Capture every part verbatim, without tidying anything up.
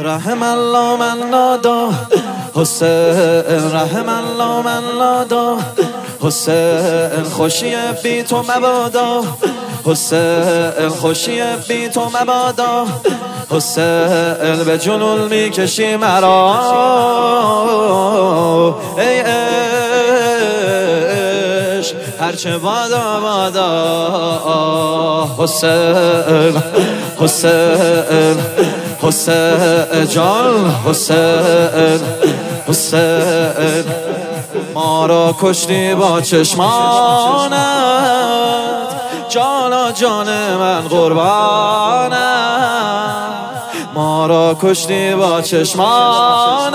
رحم الله من نادا حسین، رحم الله من نادا حسین، خوشی بی تو مبادا حسین، خوشی بی تو مبادا حسین، به جنون میکشی مرا ای عشق هرچه بادا بادا حسین، حسین، حسین جان، حسین، حسین، ما را کشتی با چشمانت جانا جان من قربانت، ما را کشتی با چشمانت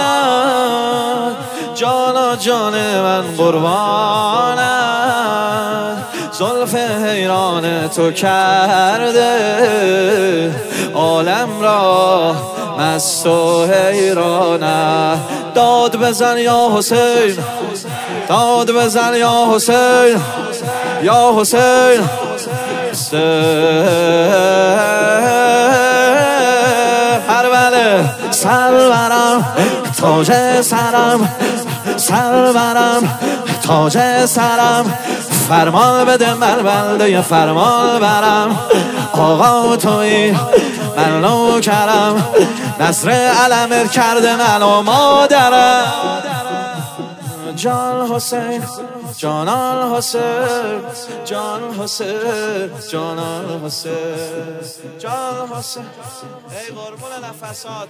جانا جان من قربانت، زلف حیران تو کرده عالم را مست و حیرانه. داد بزن یا حسین، داد بزن یا حسین، یا حسین، هربله سرورم تاج سرم، سرورم تاج سرم، فرمان بده من بنده فرمان برم، آقا توی من نوکرم، نصر علم کرده من و مادرم. جان حسین، جانان حسین، جان حسین، جانان حسین، جان حسین. ای قربون نفسات،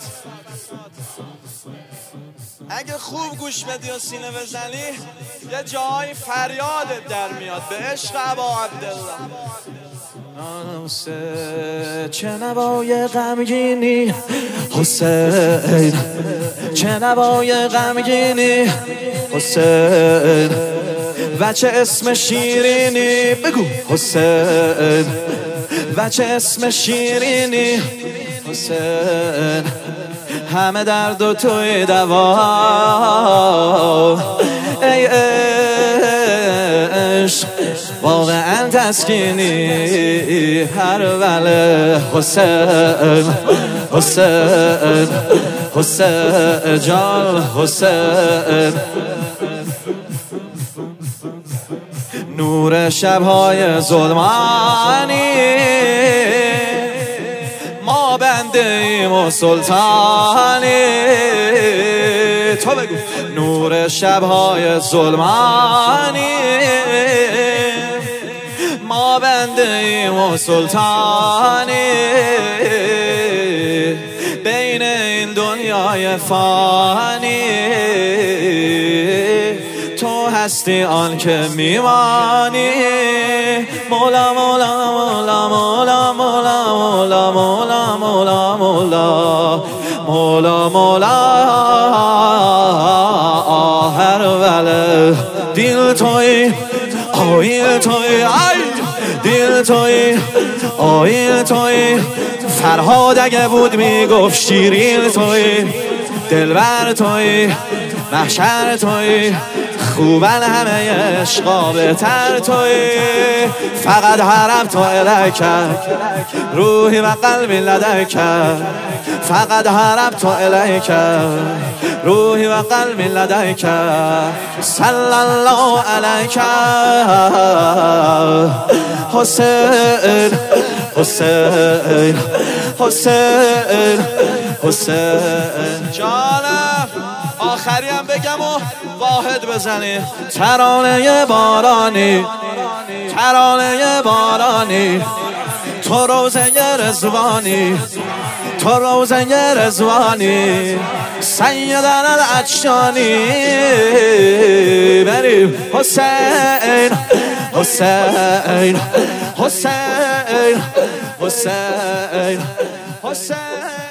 اگه خوب گوش بدی و سینه بزنی یه جای فریادت در میاد به عشق ابا عبدالله. حسین چه نوای غمگینی، حسین چه نوای غمگینی، حسین و چه اسم شیرینی، بگو حسین و چه اسم شیرینی، حسین همه درد و توی دوا ای عشق واقعا تسکینی، هر وله حسین، حسین، حسین جان، حسین، نور شبهای ظلمانی ما بنده ایم و سلطانی، تو بگو نور شبهای ظلمانی ما بنده ایم و سلطانی، بین این دنیای فانی تو هستی آن که میمانی، مولا مولا مولا مولا مولا مولا مولا مولا مولا مولا مولا هر وله دل توی آیل توی آی دل توی آیل توی، فرهاد اگه بود میگفت شیرین توی، دلبر توی، محشر توی، خوبن همه عشقا بهتر توی، فقط حرم تو الیک روحی و قلبی لدیک، فقط حرم تو الیک روحی و قلبی لدیک، صلی الله علیک حسین، حسین، حسین، حسین جانم. آخری هم بگم و واحد بزنی، ترانه بارانی، ترانه بارانی، تو روزه رضوانی، تو روزه رضوانی، سیدنا العطشانی، بریم حسین، حسین، حسین، حسین، حسین.